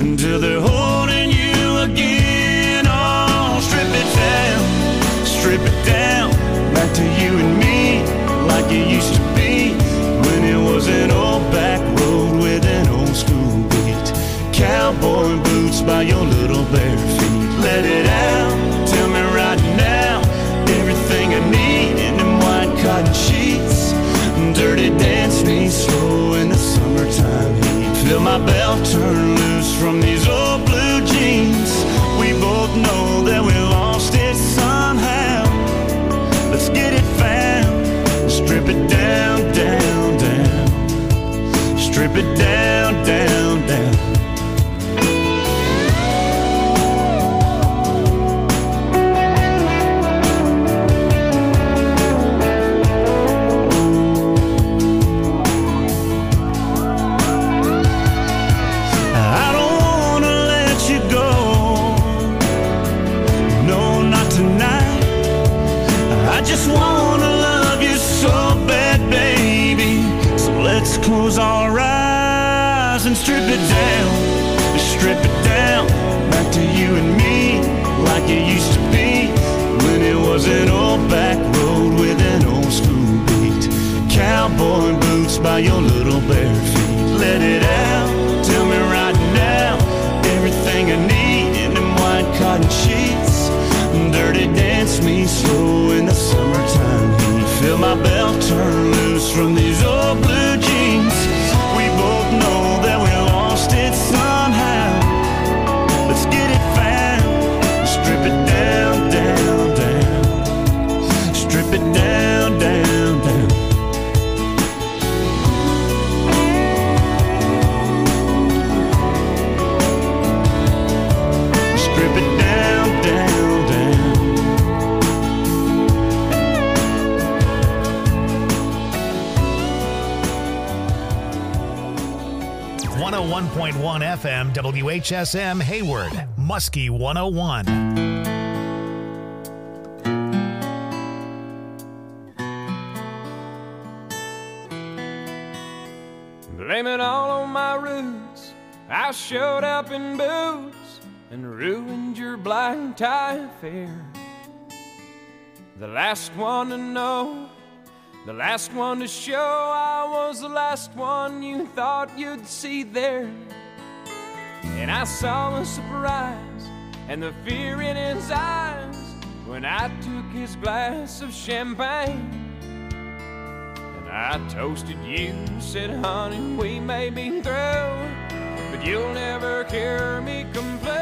until they're holding you again. Oh, strip it down, back to you and me, like it used to be, when it was an old back road with an old school beat. Cowboy boots by your little bare feet. Let it out, tell me right now, everything I need in them white cotton sheets. Dirty dance me slow in the summertime heat. Feel my belt turn loose from these old blue jeans. We both know that we lost it somehow. Let's get it found, strip it down, down, down. Strip it down, down, down. Close our eyes and strip it down, back to you and me, like it used to be, when it was an old back road with an old school beat. Cowboy boots by your little bare feet. Let it out, tell me right now, everything I need in them white cotton sheets. Dirty dance me slow in the summertime heat. Feel my belt turn loose from these old blue jeans. We both know that we lost it somehow. Let's get it found, strip it down, down, down. Strip it down, down, down. Strip it down, down, down. 101.1 FM WHSM Hayward, Muskie 101. Blame it all on my roots. I showed up in boots and ruined your black tie affair. The last one to know, the last one to show, I was the last one you thought you'd see there. And I saw the surprise and the fear in his eyes when I took his glass of champagne. And I toasted you, said, honey, we may be through, but you'll never hear me complain.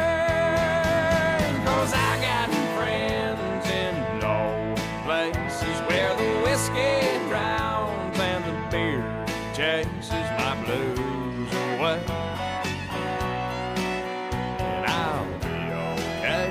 'Cause I got friends in low places where the whiskey drowns and the beer chases my blues away. And I'll be okay.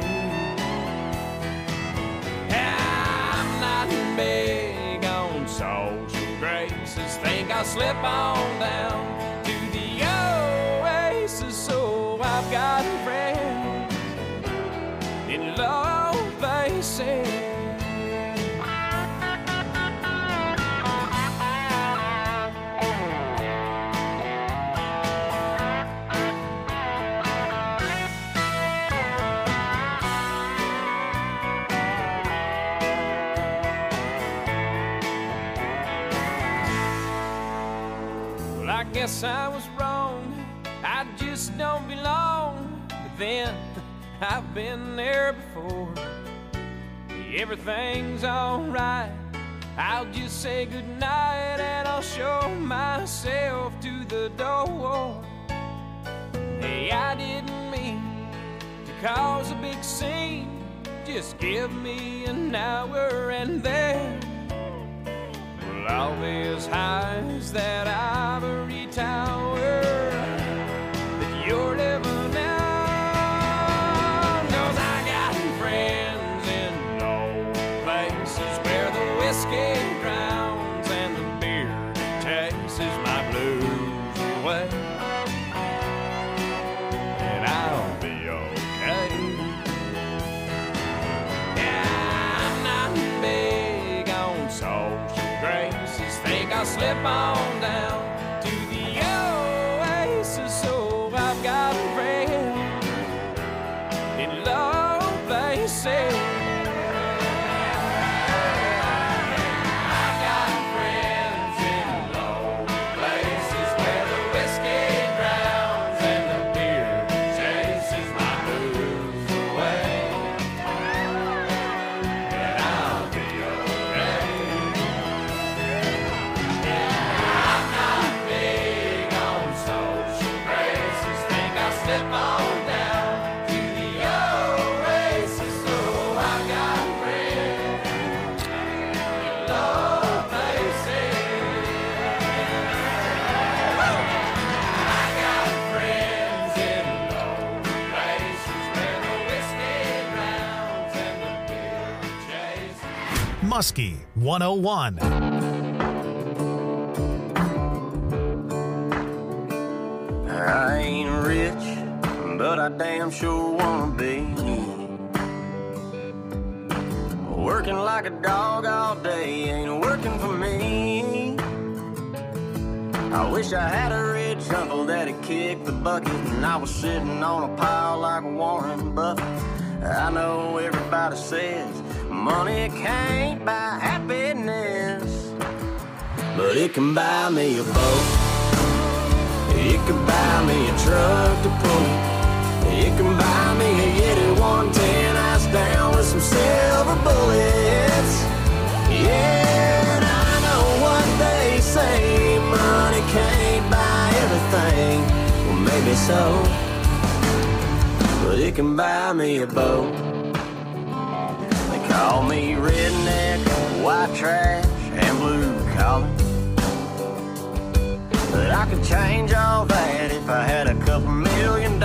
I'm not big on social graces. Think I'll slip on down to the oasis. So I've got friends in low places. I guess I was wrong, I just don't belong. But then, I've been there before. Everything's alright, I'll just say goodnight and I'll show myself to the door. Hey, I didn't mean to cause a big scene. Just give me an hour and then all these highs that ivory tower that you're living on. 'Cause I got friends in low places where the whiskey drowns and the beer chases my blues away. And I'll be okay. Yeah, I'm not big on social graces. Think I'll slip on down to the oasis. So I've got friends in low places. Muskie 101. I ain't rich, but I damn sure wanna be. Working like a dog all day ain't working for me. I wish I had a rich uncle that'd kick the bucket and I was sitting on a pile like Warren Buffett. I know everybody says money can't buy happiness, but it can buy me a boat. It can buy me a truck to pull. It can buy me a Yeti 110 ice down with some silver bullets. Yeah, and I know what they say, money can't buy everything. Well, maybe so, but it can buy me a boat. Call me redneck, white trash, and blue collar. But I could change all that if I had a couple $1 million.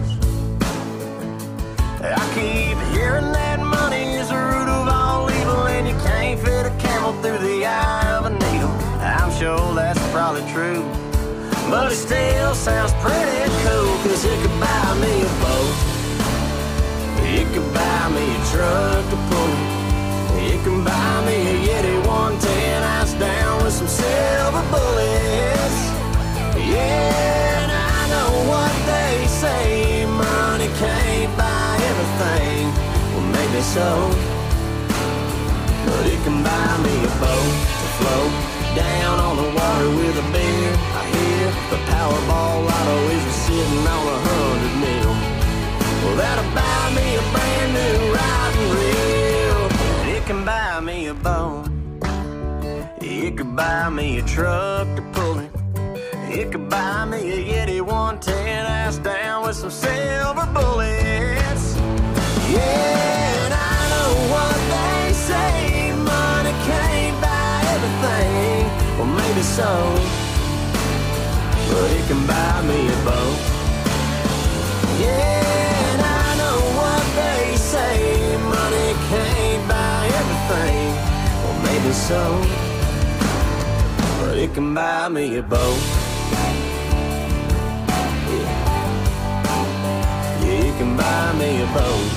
I keep hearing that money is the root of all evil, and you can't fit a camel through the eye of a needle. I'm sure that's probably true, but it still sounds pretty cool, 'cause it could buy me a boat. It could buy me a truck to pull. It can buy me a Yeti 110 ice down with some silver bullets. Yeah, and I know what they say, money can't buy everything. Well, maybe so, but it can buy me a boat to float down on the water with a beer. I hear the Powerball lotto is sitting on 100 mil. Well, that'll buy me a brand new riding reel. It can buy me a boat. It could buy me a truck to pull it. It could buy me a Yeti 110 ass down with some silver bullets. Yeah, and I know what they say, money can't buy everything. Well, maybe so, but it can buy me a boat. Yeah, and I know what they say, money can't buy everything. Well, maybe so, but it can buy me a boat. Yeah, it can buy me a boat.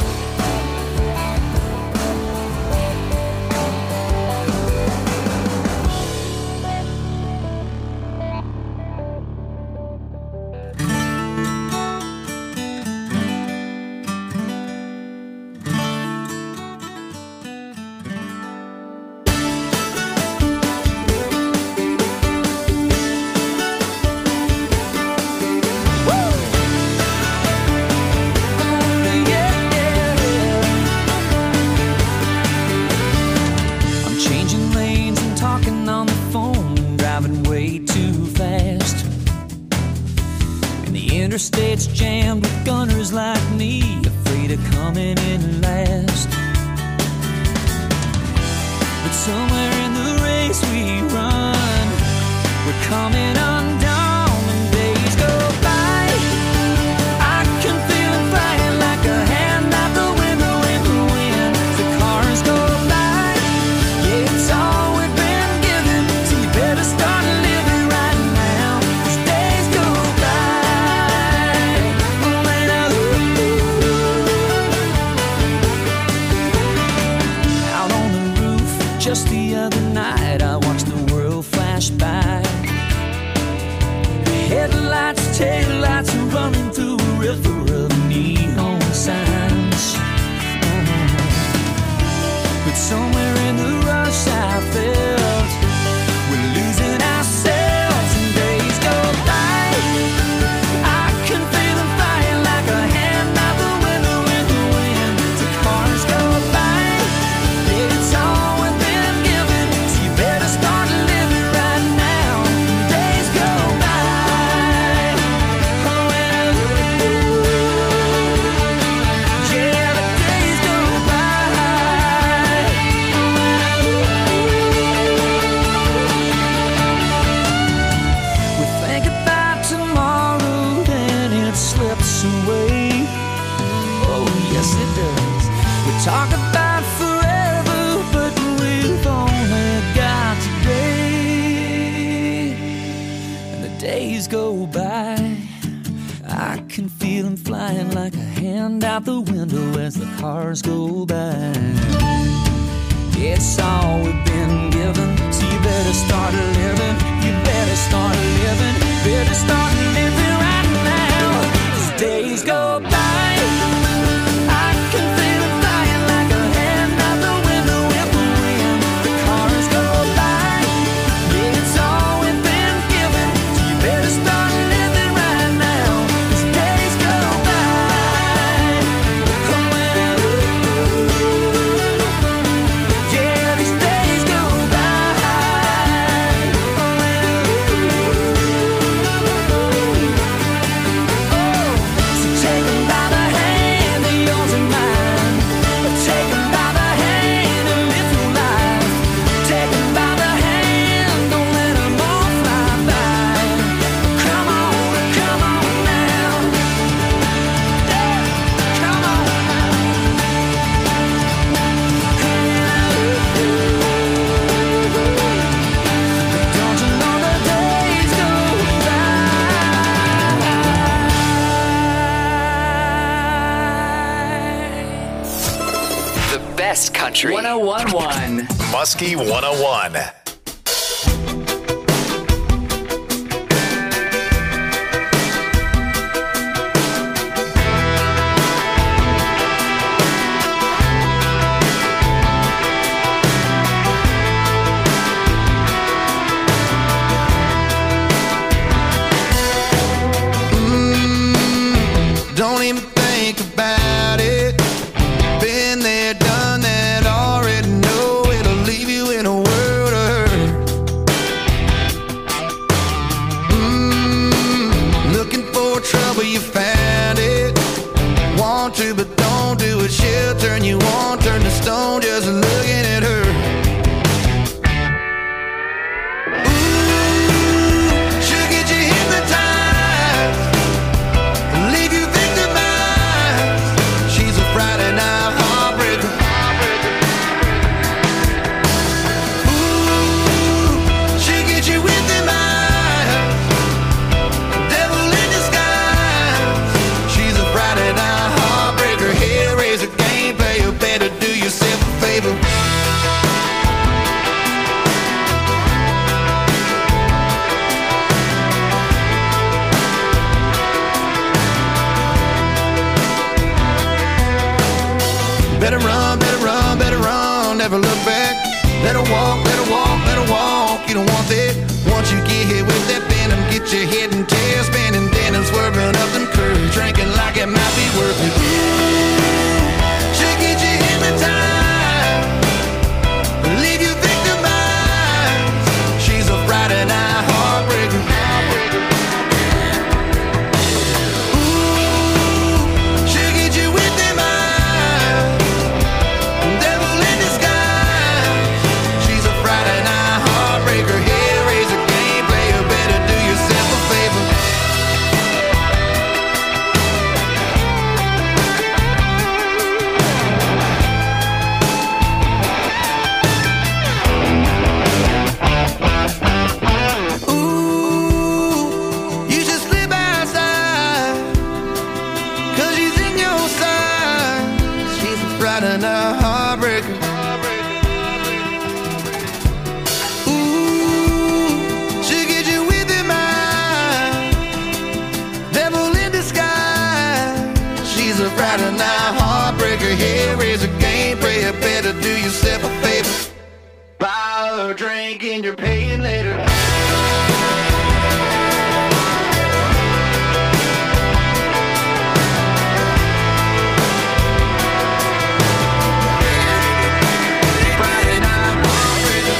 Interstate's jammed with gunners like me, afraid of coming in last. But somewhere in the race we run, we're coming undone when days go by. I can feel it flying like a hand out the window in the wind. The cars go by, yeah, it's all we've been given, so you better start living right now, 'cause days go by. Just the other night I watched the world flash by. away. Oh, yes, it does. We talk about forever, but we've only got today. And the days go by, I can feel them flying like a hand out the window as the cars go by. It's all we've been given, so you better start living. You better start living. Better start living right now. As days go by, I can feel it flying like a hand out the window with the wind. The cars go by, yeah, it's all we've been given, so you better start living right now. As days go by, yeah, these days go so take 'em by the hand, they're yours and mine. Take 'em by the hand and live your life. Take 'em by the hand, don't let 'em all fly by. Come on now. Yeah, come on now. Don't you know the days go by? The best country. 1011. Muskie 101. Don't even think about it. Been there, done that, already know it'll leave you in a world of hurt. Looking for trouble, you found it. Want to, but don't do it. She'll turn you on, turn to stone, just looking at her. She'll get you hypnotized, leave you victimized. She's a Friday night heartbreaker. Ooh, she'll get you with them eyes, devil in disguise. She's a Friday night heartbreaker. Hellraiser gameplay, you better do yourself a favor. Better run, never look back. Let her walk, let her walk, let her walk. You don't want that. Once you get hit with that venom, get your head and tail spinning, denim swerving up them curves, drinking like it might be worth it. She'll get you hypnotized, leave you victimized. She's a Friday night heartbreaker. Ooh, she'll get you with them eyes, devil in disguise. She's a Friday night heartbreaker. Hellraiser gameplay, you better do yourself a favor. Ooh, you should slip outside, 'cause she's in your side. She's a Friday night heartbreaker. Ooh, she'll get you with them eyes, devil in disguise. She's a Friday night heartbreaker. Hellraiser gameplay, you better do yourself a favor. Buy her a drink and you're paying later. Friday night heartbreaker.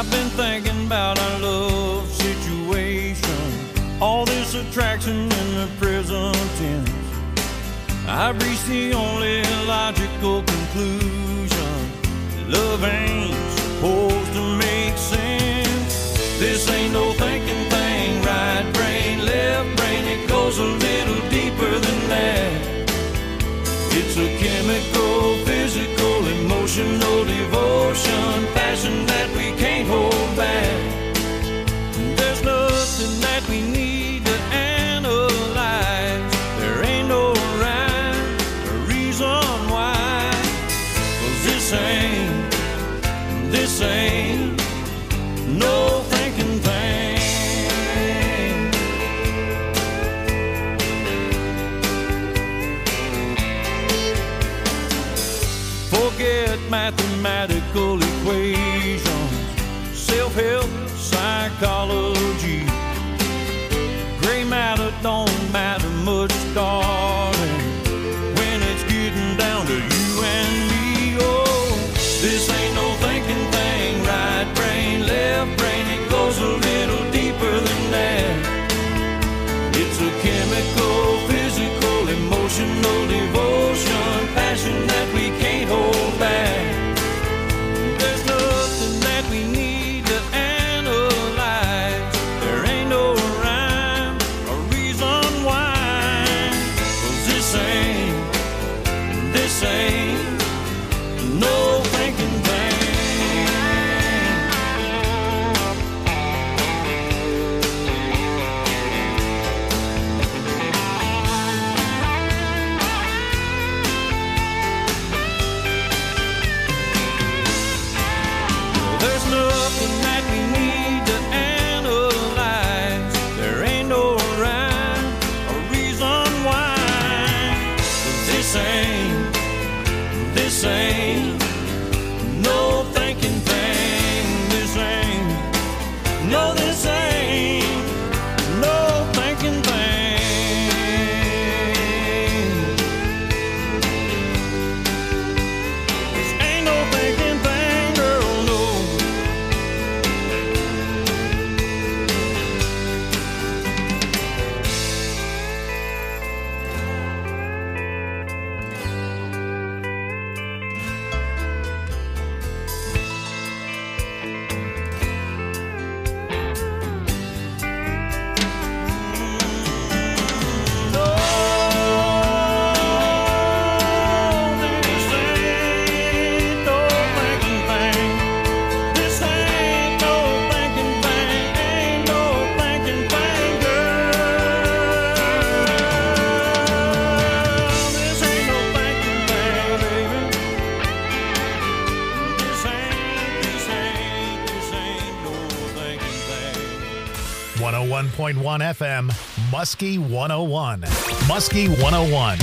I've been thinking about our love situation, all this attraction in the present tense. I've reached the only logical conclusion: love ain't supposed to make sense. This ain't no thinking thing, right brain, left brain, it goes a little deeper than that. It's a chemical, physical, emotional devotion, passion that we can't hold back. There's nothing that we need to analyze. There ain't no rhyme or reason why. 'Cause this ain't no thinking thing. Forget mathematical equations, self-help, psychology. Gray matter don't matter much, darling, when it's getting down to you and me. Oh, this ain't no thinking thing, right brain, left brain, it goes a little deeper than that. It's a chemical, physical, emotional devotion, passion that we can't hold back. There's nothing that we need to analyze. There ain't no rhyme or reason why. 'Cause this ain't no thinking thing. There's nothing that we need to analyze. There ain't no rhyme or reason why. 'Cause this ain't no thinking thing. This ain't no thinking thing. This ain't no thinking thing, girl, no. .1 FM, Muskie 101. Muskie 101.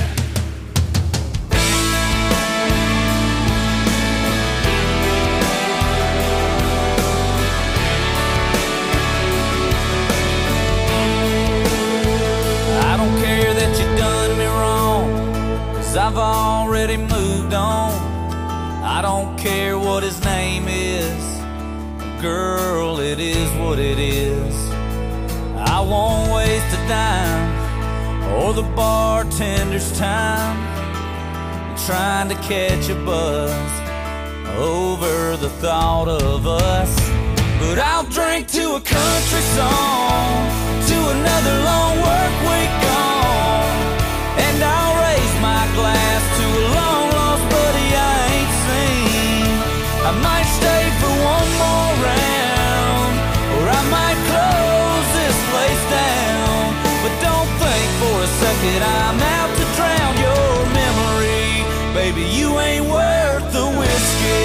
I don't care that you done me wrong, 'cause I've already moved on. I don't care what his name is, girl, it is what it is. I won't waste a dime or the bartender's time trying to catch a buzz over the thought of us. But I'll drink to a country song, to another long work week gone, and I'll raise my glass to a long lost buddy I ain't seen. I might stay for one more round, or I might close this place down. But don't think for a second I'm out to drown your memory. Baby, you ain't worth the whiskey.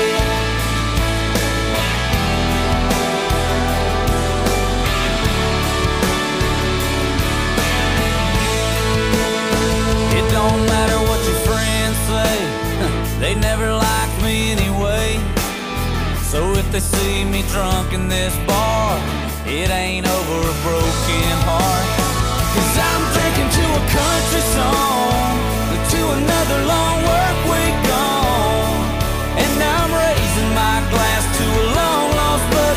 It don't matter what your friends say, they never liked me anyway. So if they see me drunk in this bar, it ain't over a broken heart. 'Cause I'm drinking to a country song, to another long work week gone, and I'm raising my glass to a long lost buddy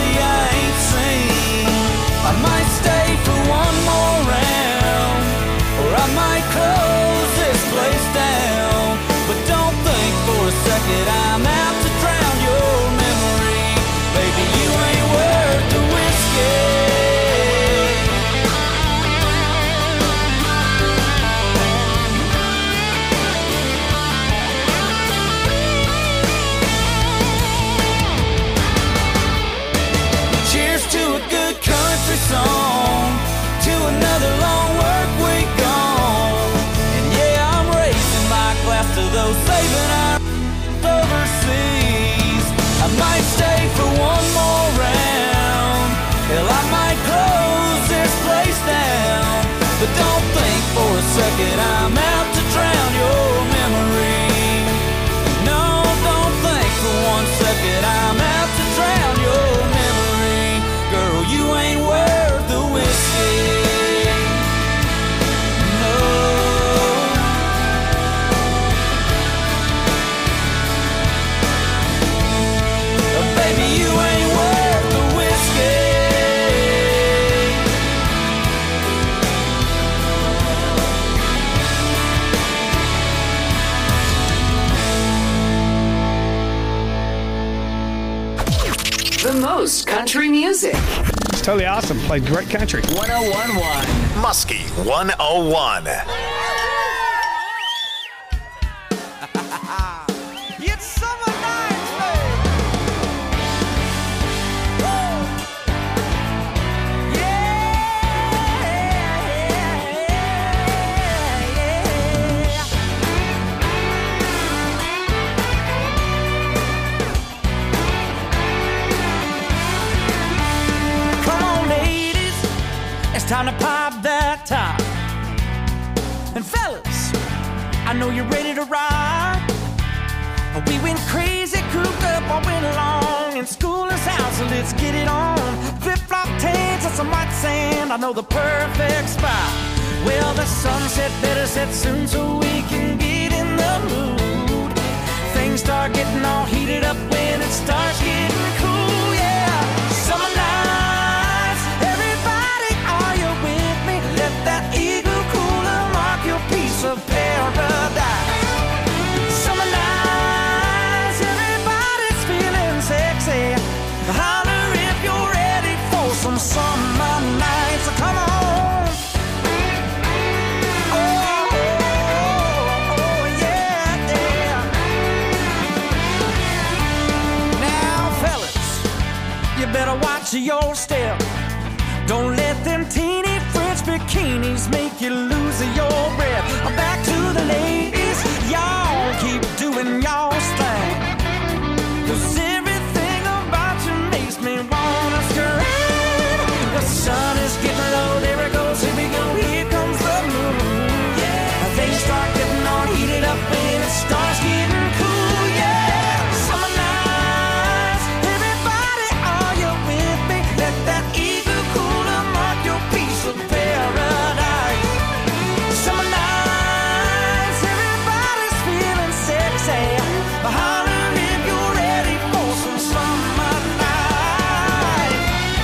might stay for one more round. Hell, I might close this place down. But don't think for a second I'm out to drown your memory. No, don't think for 1 second I'm out to drown your memory. Girl, you ain't worth the whiskey. No. Baby, you ain't worth the whiskey. The most country music. It's totally awesome. Played great country. 101.1 Muskie 101. It's summer nights, babe. Woo! Yeah. Come on, ladies, it's time to pop that top. And fellas, I know you're ready to ride. We went crazy, cooped up all winter long, and school is out, so let's get it on. Flip-flop tanks and some white sand, I know the perfect spot. Well, the sunset better set soon so we can get in the mood. Things start getting all heated up when it starts getting cool, yeah. Summer nights, everybody, are you with me? Let that igloo cooler mark your piece of paradise. Summer nights, everybody's feeling sexy. Holler if you're ready for some summer nights. Come on. Oh, yeah, yeah. Now, fellas, you better watch your step. Don't let them teeny French bikinis make you lose your breath. Back to the ladies, y'all keep doing y'all's thing. 'Cause everything about you makes me wanna scream. The sun is getting low, there it goes, here we go, here comes the moon. Yeah, things start getting all heated up when it starts getting cool. Yeah, summer nights, everybody, are you with me? Let that igloo cooler mark your piece of paradise. Summer nights, everybody's feeling sexy. Holler if you're ready for some summer night.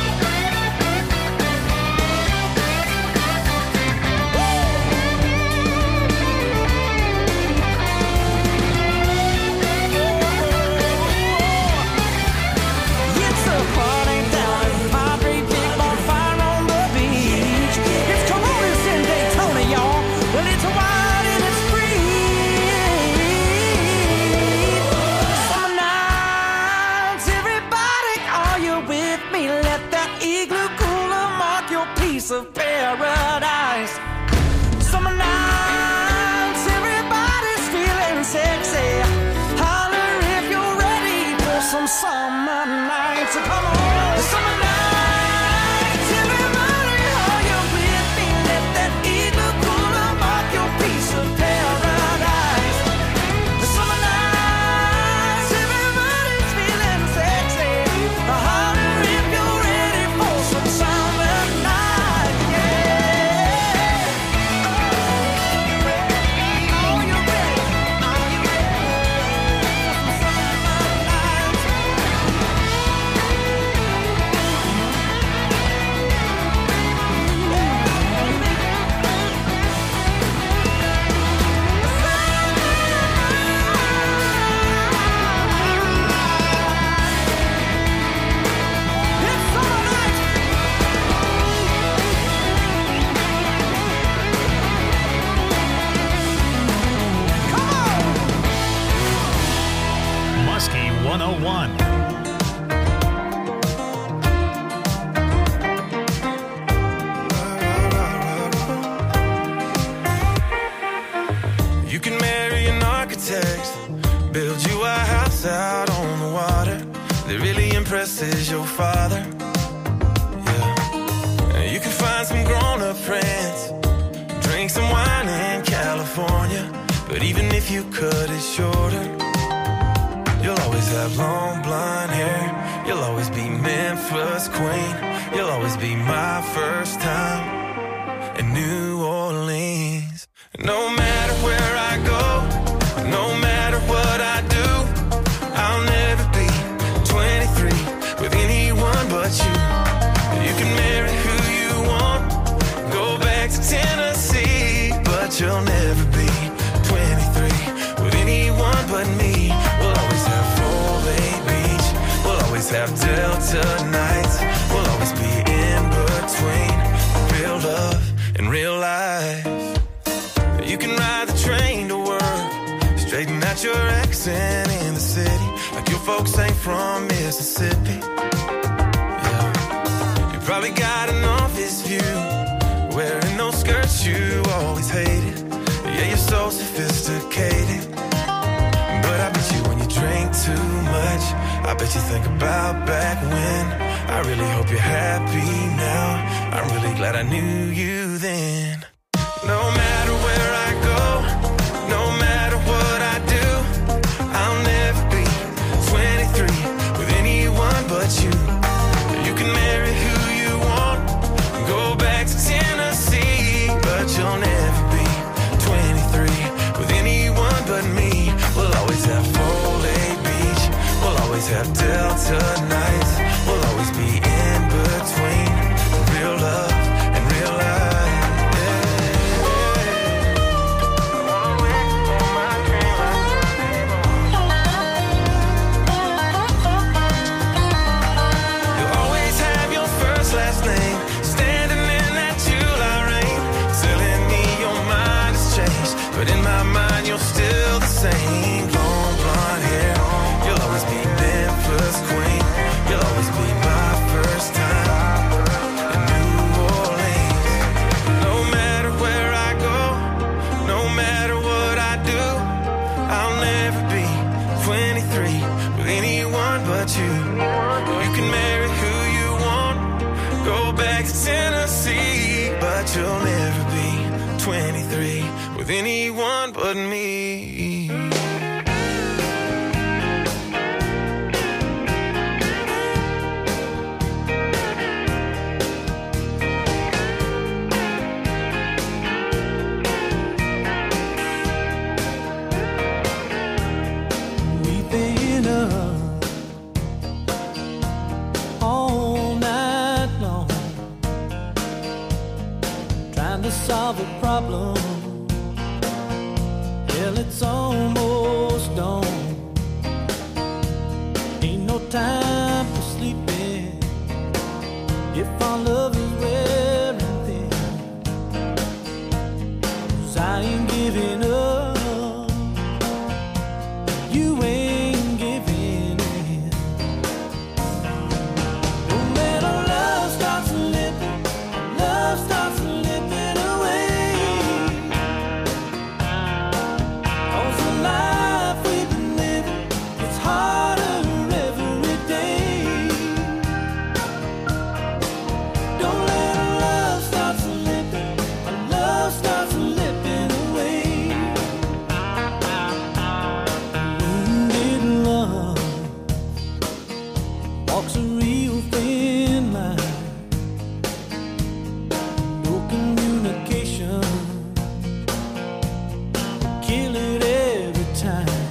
It's a party down at Padre, big bonfire on the beach. It's Coronas in Daytona, y'all. Well, it's wild and it's free. Summer nights, everybody, are you with me? Let that igloo cooler mark your piece of paradise. Summer nights, everybody's feeling sexy. Holler if you're ready for some summer nights. Come on. Summer nights, everybody, are you with me? Let that igloo cooler mark your piece of paradise. Summer nights, everybody's feeling sexy. Holler if you're ready for some summer nights. Yeah. Oh, you're ready. Are you ready for some summer nights? impresses your father. Yeah. You can find some grown-up friends, drink some wine in California, but even if you cut it shorter, you'll always have long blonde hair. You'll always be Memphis queen. You'll always be my first time in New Orleans. No matter where I go, no matter what I do, I'll never be 23 with anyone but you. You can marry who you want, go back to Tennessee, but you'll never be 23 with anyone but me. We'll always have Full Bay Beach, we'll always have Delta nights, we'll always be in between real love and real life. You can ride the train to work, straighten out your accent in the city, like your folks ain't from Mississippi. Yeah. You probably got an office view, wearing those skirts you always hated. Yeah, you're so sophisticated, but I bet you when you drink too much, I bet you think about back when. I really hope you're happy now, I'm really glad I knew you then. No matter where I go, no matter what I do, I'll never be 23 with anyone but you. You can marry who you want, go back to Tennessee, but you'll never be 23 with anyone but me. We'll always have Full Bay Beach, we'll always have Delta nights, we'll always be in between real love and real life. Last name, standing in that July rain, telling me your mind has changed, but in my mind you're still the same. Long blonde hair, you'll always be Memphis queen, you'll always be my first time in New Orleans. No matter where I go, no matter what I do, I'll never be 23 with anyone but you. You can marry who you want, go back to Tennessee, but you'll never be 23 with anyone but me. We've been up all night long, trying to solve a problem. Hell, it's almost dawn. Ain't no time for sleeping if our love is wearing thin. 'Cause I ain't giving up, you ain't giving in. Don't let our love start slipping, love starts slipping away. 'Cause the life we've been living, it's harder every day. Don't let our love start slipping, our love starts slipping away. Wounded love walks a real thin line. No communication, kill it every time.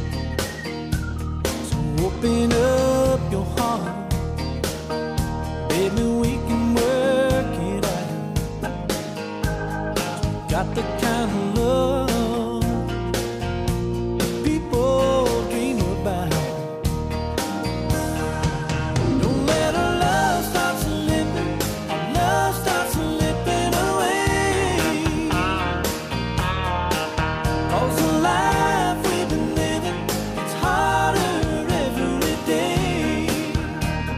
So open up your heart, baby, we can work it out. Got the kind of love people dream about. Don't let our love start slipping, our love starts slipping away. 'Cause the life we've been living, it's harder every day.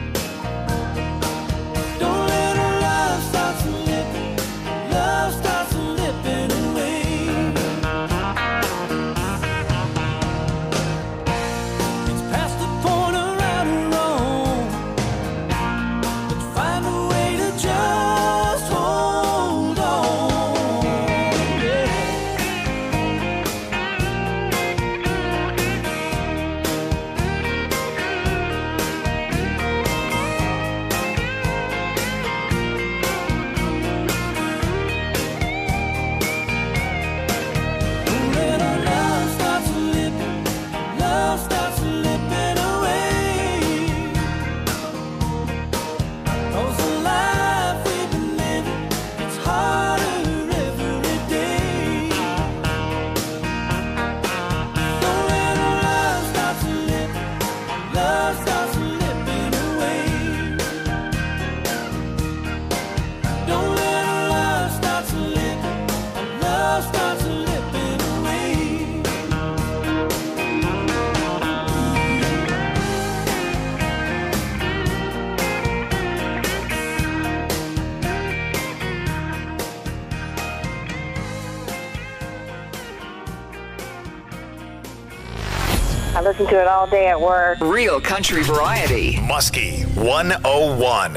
I listen to it all day at work. Real country variety. Muskie 101.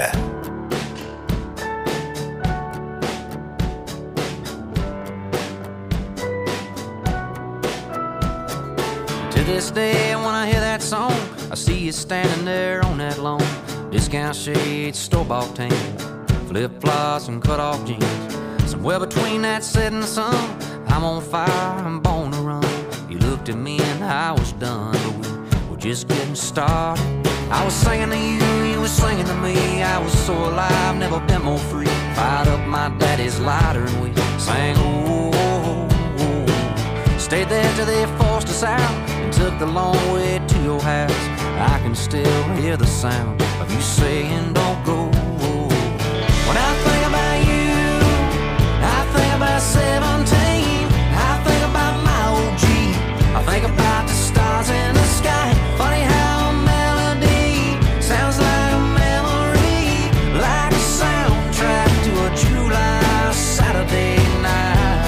To this day, when I hear that song, I see you standing there on that lawn. Discount shades, store-bought tan, flip-flops and cut-off jeans. Somewhere between that setting sun, I'm on fire, I'm born to run. You looked at me and I was done, but we were just getting started. I was singing to you, you were singing to me. I was so alive, never been more free. Fired up my daddy's lighter and we sang, oh, oh, oh. Stayed there till they forced us out and took the long way to your house. I can still hear the sound of you saying don't go. When I think about you, I think about 17. I think about my old Jeep. I think about the stars in the sky. Funny how a melody sounds like a memory, like a soundtrack to a July Saturday night.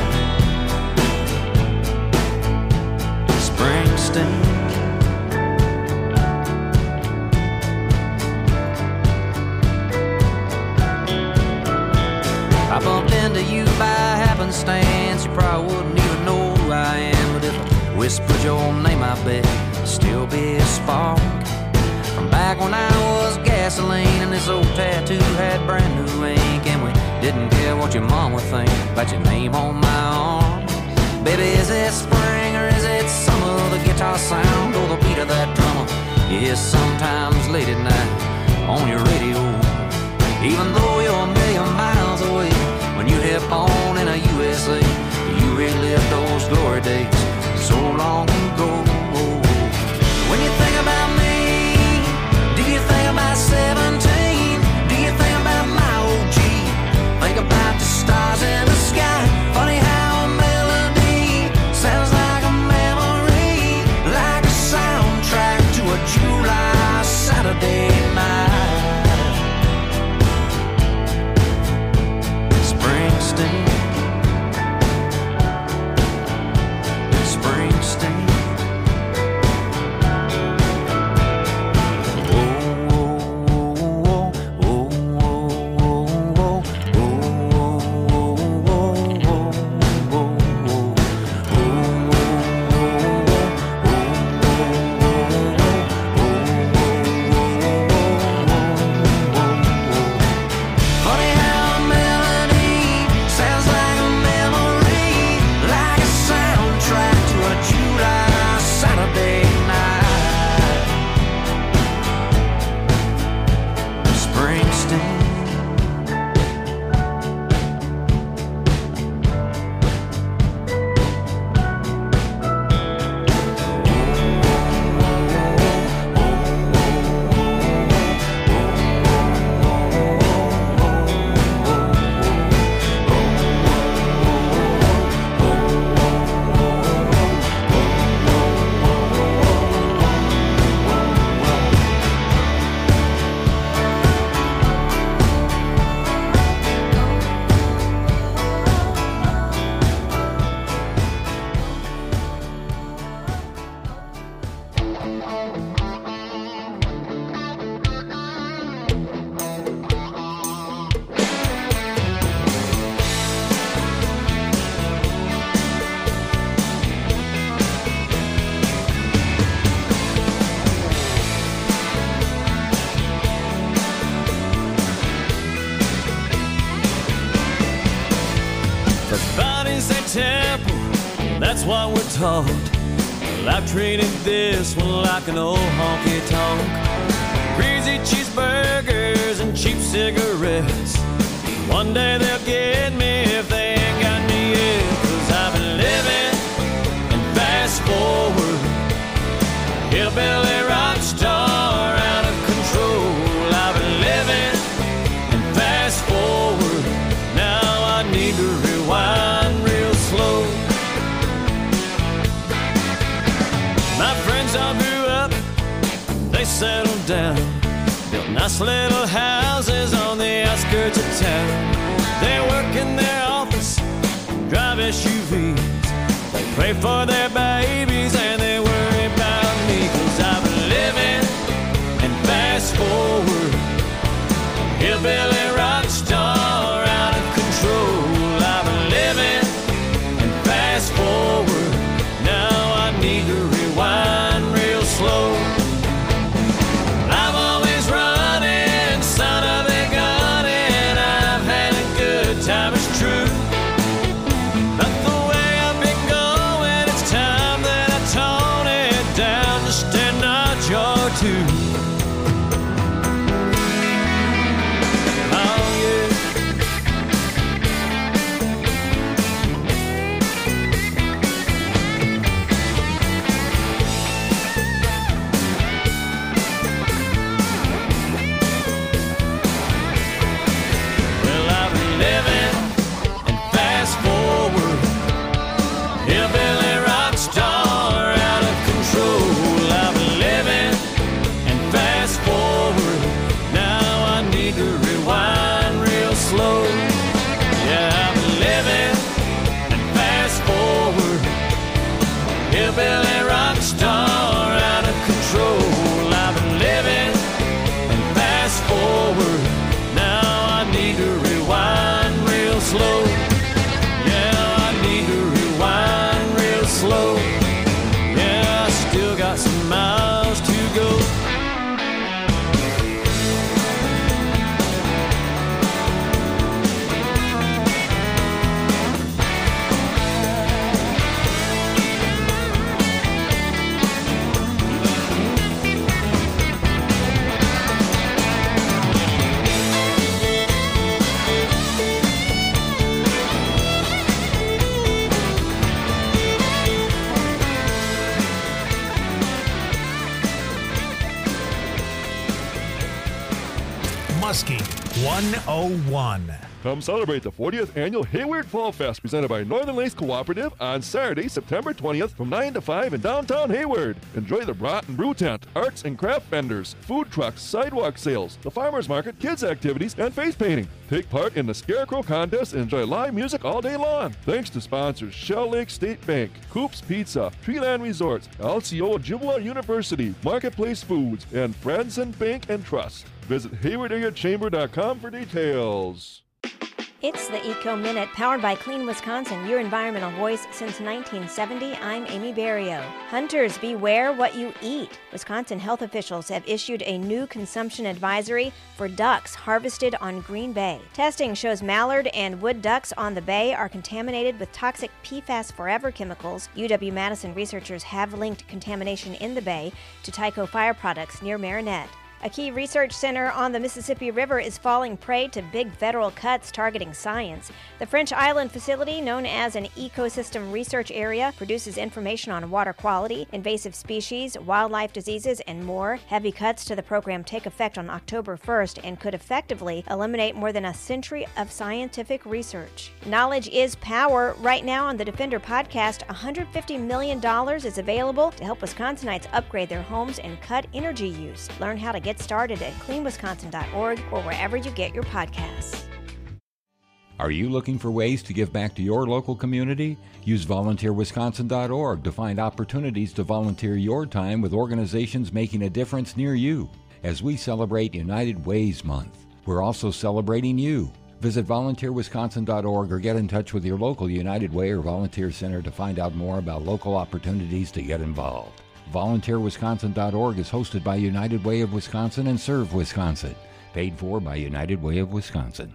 Springsteen. I bumped into you by happenstance. You probably wouldn't even know who I am, but if I whispered your name, I bet it'd still be a spark from back when I was gasoline and this old tattoo had brand new ink, and we didn't care what your mom would think about your name on my arm. Baby, is it spring or is it summer? The guitar sound or the beat of that drummer? Yes, sometimes late at night on your radio, even though you're a million miles away. When you hit on in a USA, you relive those glory days so long ago. When you think about me, do you think about 17? Do you think about my old Jeep? Think about the stars in the sky. Funny how a melody sounds like a memory, like a soundtrack to a July Saturday night. Springsteen. That's what we're taught. Well, I've treated this one like an old honky-tonk. Greasy cheeseburgers and cheap cigarettes. One day they'll get me if they ain't got me yet. 'Cause I've been living in fast forward, hillbilly rock star out of control. I've been living in fast forward. Now I need to rewind real slow. My friends all grew up, they settled down, built nice little houses on the outskirts of town. They work in their office, drive SUVs. They pray for their babies and they worry about Muskie 101. Come celebrate the 40th Annual Hayward Fall Fest presented by Northern Lakes Cooperative on Saturday, September 20th from 9 to 5 in downtown Hayward. Enjoy the Brat and Brew Tent, arts and craft vendors, food trucks, sidewalk sales, the farmers market, kids activities, and face painting. Take part in the Scarecrow Contest and enjoy live music all day long. Thanks to sponsors Shell Lake State Bank, Coops Pizza, Treeland Resorts, LCO Ojibwa University, Marketplace Foods, and Friends and Bank and Trust. Visit haywardareachamber.com for details. It's the Eco Minute, powered by Clean Wisconsin, your environmental voice since 1970. I'm Amy Barrio. Hunters, beware what you eat. Wisconsin health officials have issued a new consumption advisory for ducks harvested on Green Bay. Testing shows mallard and wood ducks on the bay are contaminated with toxic PFAS Forever chemicals. UW-Madison researchers have linked contamination in the bay to Tyco Fire Products near Marinette. A key research center on the Mississippi River is falling prey to big federal cuts targeting science. The French Island facility, known as an ecosystem research area, produces information on water quality, invasive species, wildlife diseases, and more. Heavy cuts to the program take effect on October 1st and could effectively eliminate more than a century of scientific research. Knowledge is power. Right now on the Defender podcast, $150 million is available to help Wisconsinites upgrade their homes and cut energy use. Learn how to get started at cleanwisconsin.org or wherever you get your podcasts. Are you looking for ways to give back to your local community? Use volunteerwisconsin.org to find opportunities to volunteer your time with organizations making a difference near you. As we celebrate United Ways Month, we're also celebrating you. Visit volunteerwisconsin.org or get in touch with your local United Way or Volunteer Center to find out more about local opportunities to get involved. VolunteerWisconsin.org is hosted by United Way of Wisconsin and Serve Wisconsin. Paid for by United Way of Wisconsin.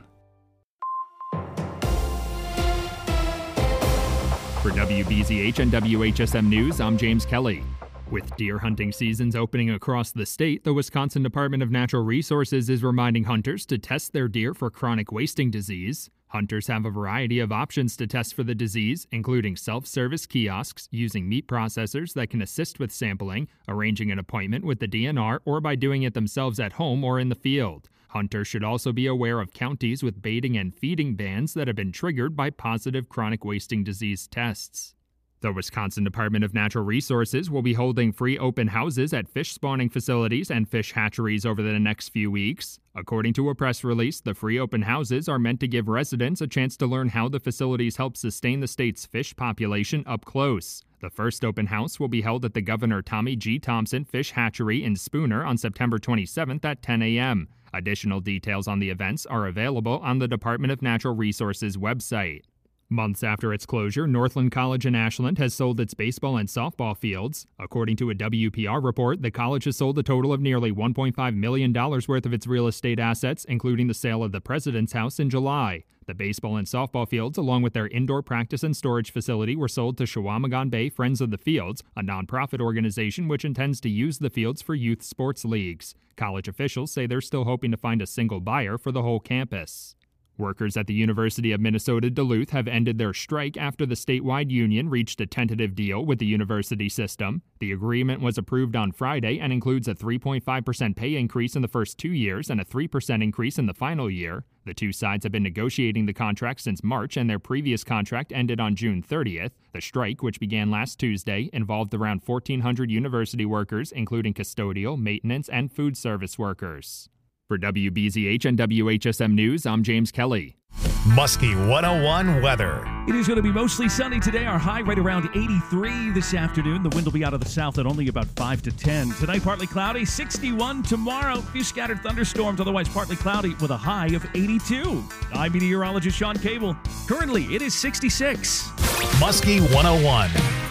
For WBZH and WHSM News, I'm James Kelly. With deer hunting seasons opening across the state, the Wisconsin Department of Natural Resources is reminding hunters to test their deer for chronic wasting disease. Hunters have a variety of options to test for the disease, including self-service kiosks using meat processors that can assist with sampling, arranging an appointment with the DNR, or by doing it themselves at home or in the field. Hunters should also be aware of counties with baiting and feeding bans that have been triggered by positive chronic wasting disease tests. The Wisconsin Department of Natural Resources will be holding free open houses at fish spawning facilities and fish hatcheries over the next few weeks. According to a press release, the free open houses are meant to give residents a chance to learn how the facilities help sustain the state's fish population up close. The first open house will be held at the Governor Tommy G. Thompson Fish Hatchery in Spooner on September 27th at 10 a.m. Additional details on the events are available on the Department of Natural Resources website. Months after its closure, Northland College in Ashland has sold its baseball and softball fields. According to a WPR report, the college has sold a total of nearly $1.5 million worth of its real estate assets, including the sale of the President's House in July. The baseball and softball fields, along with their indoor practice and storage facility, were sold to Chequamegon Bay Friends of the Fields, a nonprofit organization which intends to use the fields for youth sports leagues. College officials say they're still hoping to find a single buyer for the whole campus. Workers at the University of Minnesota Duluth have ended their strike after the statewide union reached a tentative deal with the university system. The agreement was approved on Friday and includes a 3.5% pay increase in the first 2 years and a 3% increase in the final year. The two sides have been negotiating the contract since March, and their previous contract ended on June 30th. The strike, which began last Tuesday, involved around 1,400 university workers, including custodial, maintenance, and food service workers. For WBZH and WHSM News, I'm James Kelly. Muskie 101 weather. It is going to be mostly sunny today. Our high right around 83 this afternoon. The wind will be out of the south at only about 5 to 10. Tonight, partly cloudy, 61 tomorrow. A few scattered thunderstorms, otherwise partly cloudy with a high of 82. I'm meteorologist Sean Cable. Currently, it is 66. Muskie 101.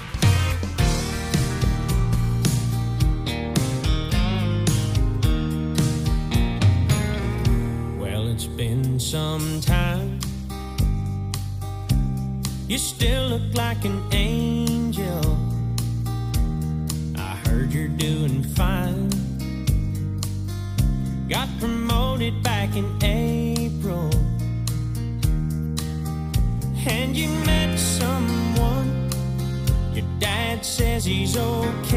It's been some time. You still look like an angel. I heard you're doing fine. Got promoted back in April, and you met someone. Your dad says he's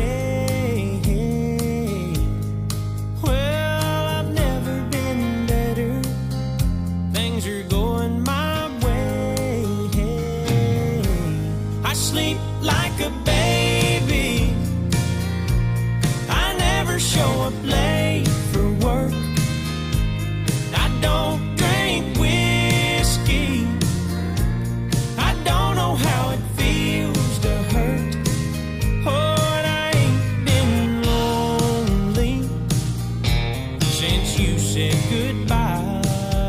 okay. Well, I've never been better. since you said goodbye.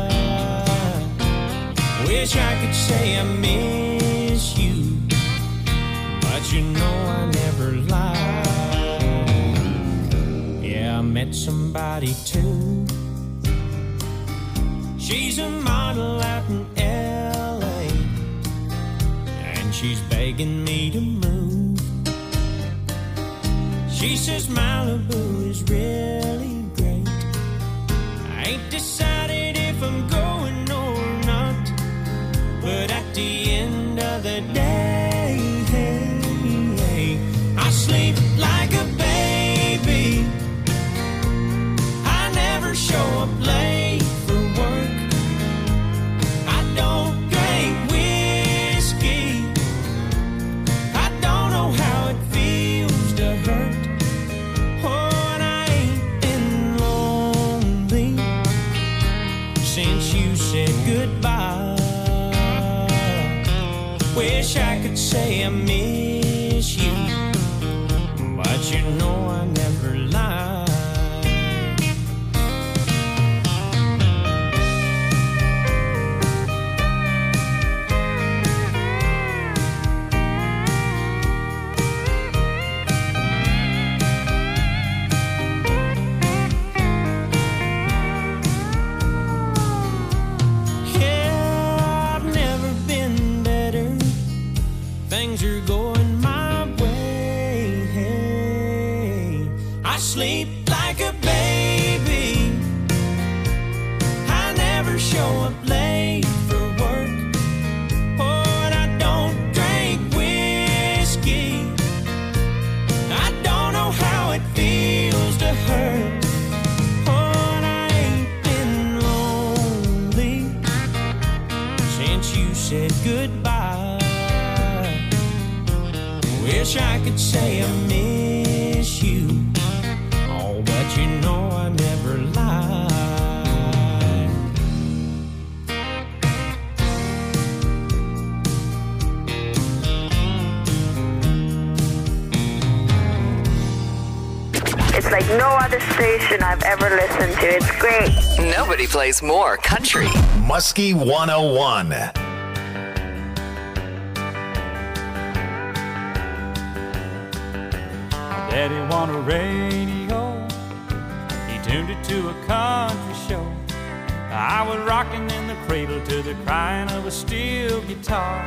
Wish I could say I miss you, but you know I never lied. Yeah, I met somebody too. She's a model out in L.A., and she's begging me to move. She says Malibu is really great. I ain't decided if I'm going or not, but at the end of the day, I sleep like a baby. I never show up late for work. I don't drink whiskey. I don't know how it feels to hurt. Oh, and I ain't been lonely since you said goodbye. Wish I could say I miss you, but you know I never lied. Yeah, I've never been better. Things are going my way. I sleep like a baby. I never show up late for work. Oh, and I don't drink whiskey. I don't know how it feels to hurt. Oh, and I ain't been lonely since you said goodbye. Wish I could say I miss you, oh, but you know I never lied. It's like no other station I've ever listened to. It's great. Nobody plays more country. Muskie 101. Daddy won a radio. He tuned it to a country show. I was rocking in the cradle to the crying of a steel guitar.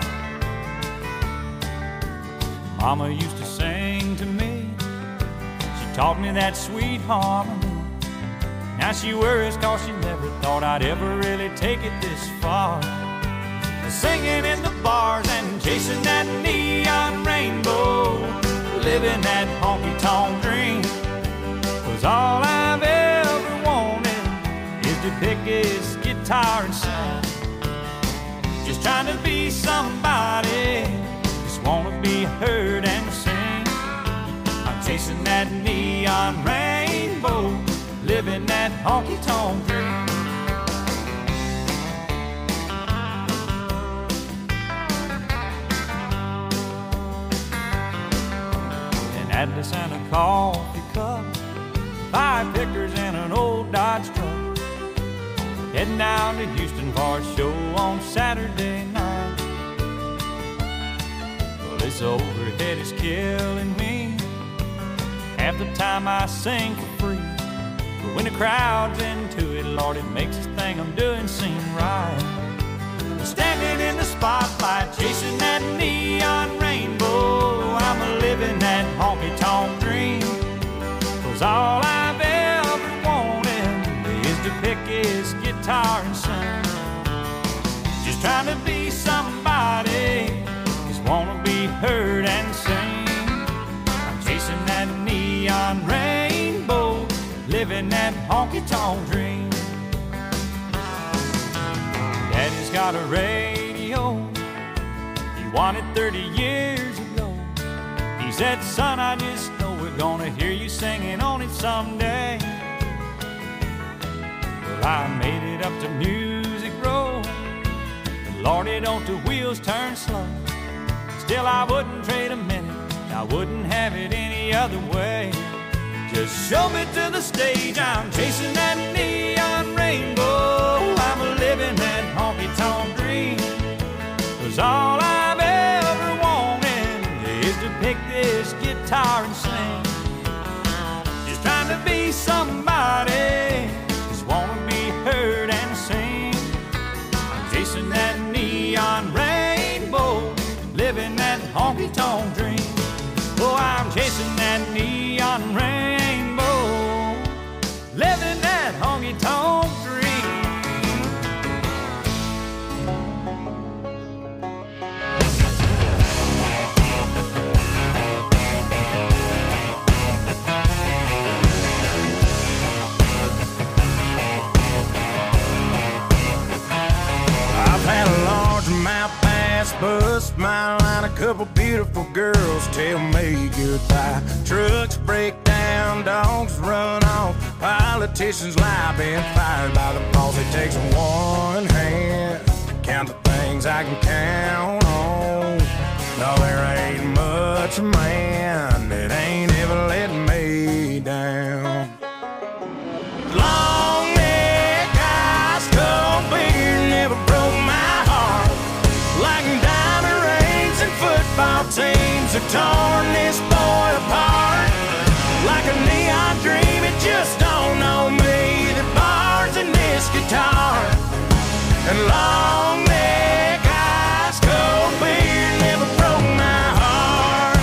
Mama used to sing to me. She taught me that sweet harmony. Now she worries 'cause she never thought I'd ever really take it this far. Singing in the bars and chasing that neon rainbow, living that honky-tonk dream. 'Cause all I've ever wanted is to pick his guitar and sing. Just trying to be somebody, just wanna be heard and sing. I'm chasing that neon rainbow, living that honky-tonk dream. Atlas and a coffee cup, 5 pickers and an old Dodge truck. Heading down to Houston for a show on Saturday night. Well, this overhead is killing me. Half the time I sing for free, but when the crowd's into it, Lord, it makes this thing I'm doing seem right. Standing in the spotlight, chasing that neon rainbow, I'm living that honky-tonk dream. 'Cause all I've ever wanted is to pick his guitar and sing. Just trying to be somebody, just wanna be heard and sing. I'm chasing that neon rainbow, living that honky-tonk dream. Daddy's got a radio, he won it 30 years ago. He said, son, I just know we're gonna hear you singing on it someday. Well, I made it up to Music Row, but Lordy, don't the wheels turn slow. Still, I wouldn't trade a minute, I wouldn't have it any other way. Just show me to the stage, I'm chasing that neon rainbow. I'm living that honky-tonk dream. 'Cause all I've ever wanted is to pick this guitar and sing. Just trying to be somebody, just wanna be heard and sing. I'm chasing that neon rainbow, living that honky-tonk dream. Oh, I'm chasing that neon rainbow, living that honky-tonk dream. I've had a largemouth bass bust my line, a couple beautiful girls tell me goodbye. Trucks break down, dogs run off, politicians lie, been fired by the boss. It takes one hand to count the things I can count on. No, there ain't much man that ain't ever let me down. Long neck, ice cold beer never broke my heart. Like diamond rings and football teams have torn this boy apart. Like a neon dream, it just don't know me. The bars in this guitar and long neck, ice cold beer never broke my heart.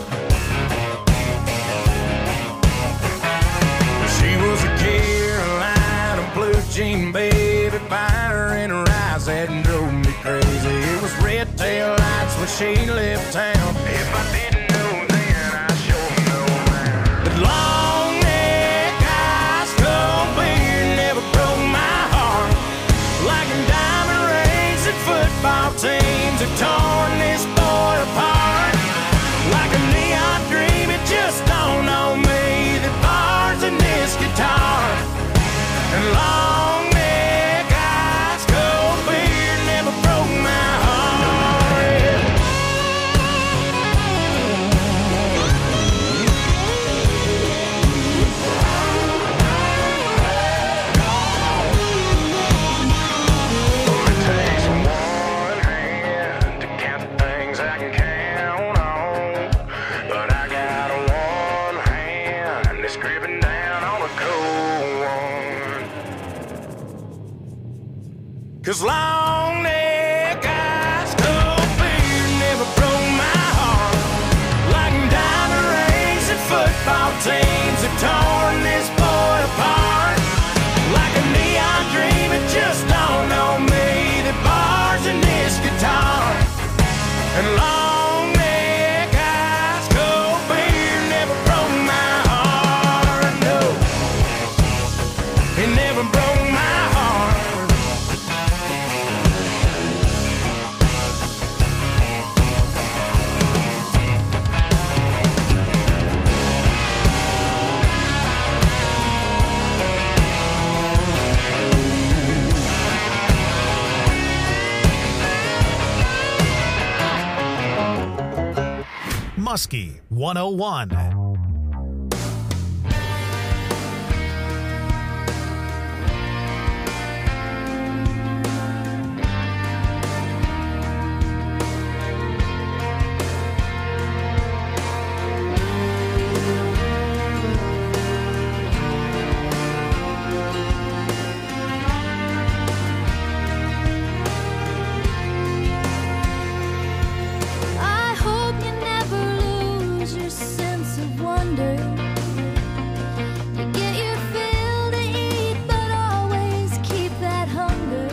She was a Carolina blue jean baby, fire in her eyes that drove me crazy. It was red tail lights when she left town. If I didn't know then, I sure know now. But long neck, ice cold beer never broke my heart. Like diamond rings and football teams have torn this boy apart. Like a neon dream, it just don't know me. The bars in this guitar and long neck, ice cold beer never broke my heart. It takes one hand to count the things I can count on, but I got one hand that's gripping down on a cold one. 'Cause long neck, ice cold beer never broke my heart. Like diamond rings and football teams have torn this boy apart. Like a neon dream, it just don't know me. The bars in this guitar and long neck, ice cold beer never broke my heart. No, it never broke my heart. Muskie 101. I hope you never lose your sense of wonder. You get your fill to eat, but always keep that hunger.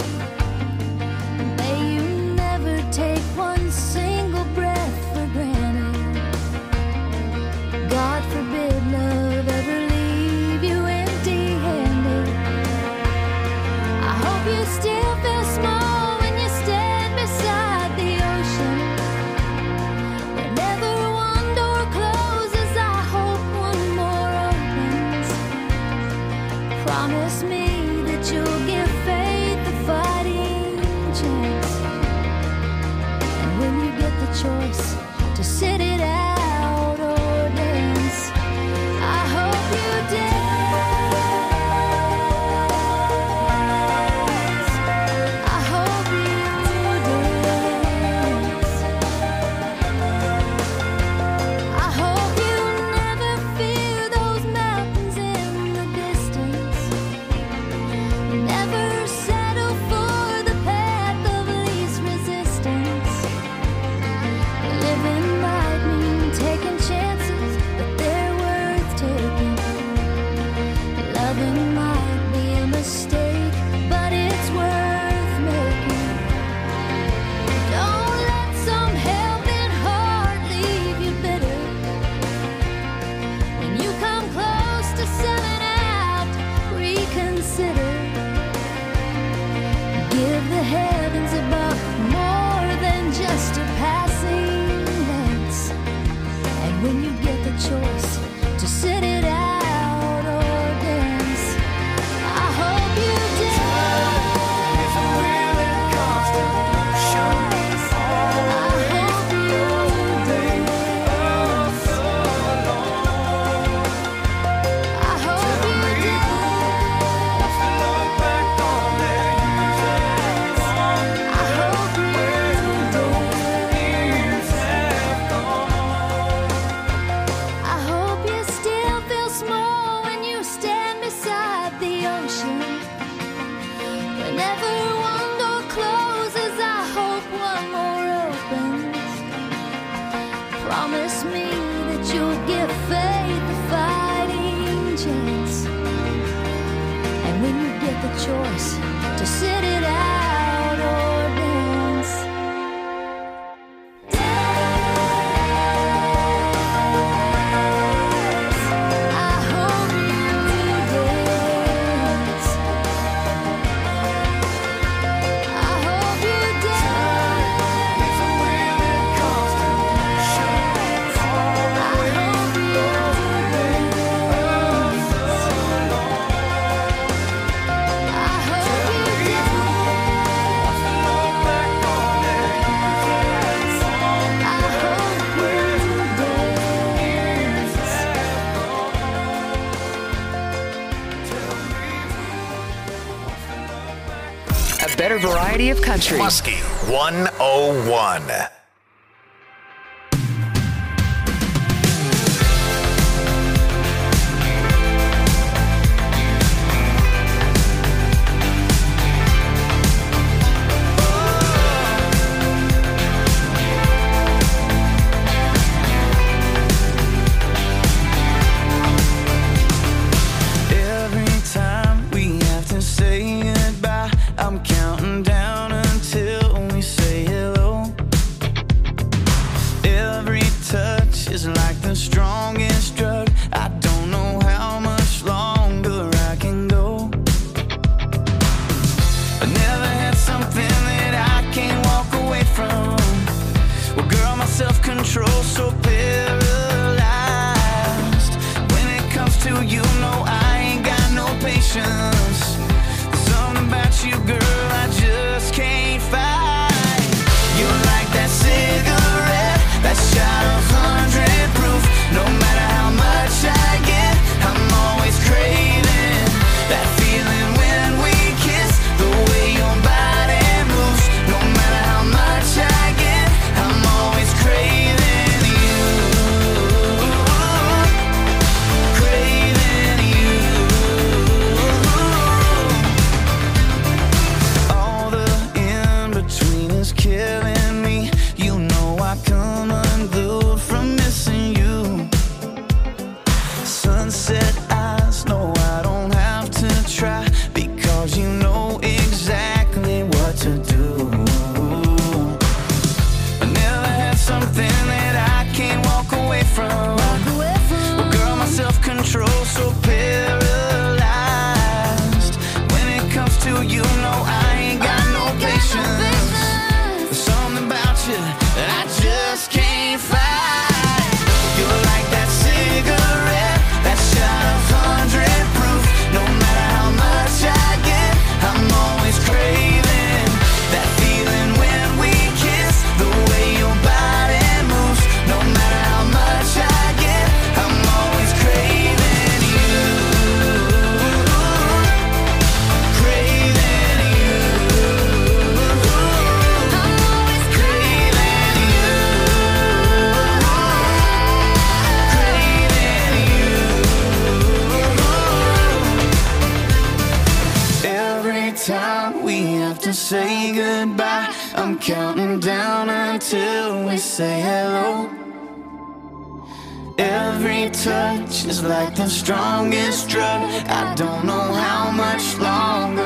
May you never take one single breath for granted. God forbid love ever leave you empty-handed. I hope you still feel small when you stand beside the ocean. Whenever one door closes, I hope one more opens. Promise me that you'll give faith a fighting chance. And when you get the choice to sit it out or dance, I hope heavens above, more than just a passing glance. And when you get the choice to sit it out or dance, I hope you dance. Time is a willing constant motion. I hope you dance. Oh, so long. I hope you dance. Look back on their years and gone. I hope you those years have gone. I hope you still feel small when you stand beside the ocean. Whenever one door closes, I hope one more opens. Promise me that you'll give faith a fighting chance. And when you get the choice to sit it out or dance, I hope you dance. I hope you dance. It's a willing constant motion. I hope you dance. Oh, so long. I hope you dance. Look back on their years and gone. I hope you A better variety of country. Muskie 101. Every time we have to say goodbye, I'm counting down until we say hello. Every touch is like the strongest drug. I don't know how much longer I can go. I never had something that I can't walk away from. Well, girl, my self-control's so paralyzed. When it comes to you, no, I ain't got no patience. There's something about you, girl, I just can't fight. You're like that cigarette, that shot of 100 proof. No matter how much I get, I'm always craving that feeling when we kiss. The way your body moves. No matter how much I get, I'm always craving you. Craving you. All the in-between is killing me. You know I come unglued from missing you. Sunset eyes, no, I don't have to try, because you know exactly what to do. I never had something that I can't walk away from. Well, girl, my self-control's so paralyzed. When it comes to you, no, I ain't got no patience. There's something about you that I just can't fight. You're like that cigarette, that shot of 100 proof. No matter how much I get, I'm always craving that feeling when we kiss. The way your body moves. No matter how much I get, I'm always craving you. Craving you. I'm always craving you. Every time we have to say goodbye, I'm counting down until we say hello. Every touch is like the strongest drug. I don't know how much longer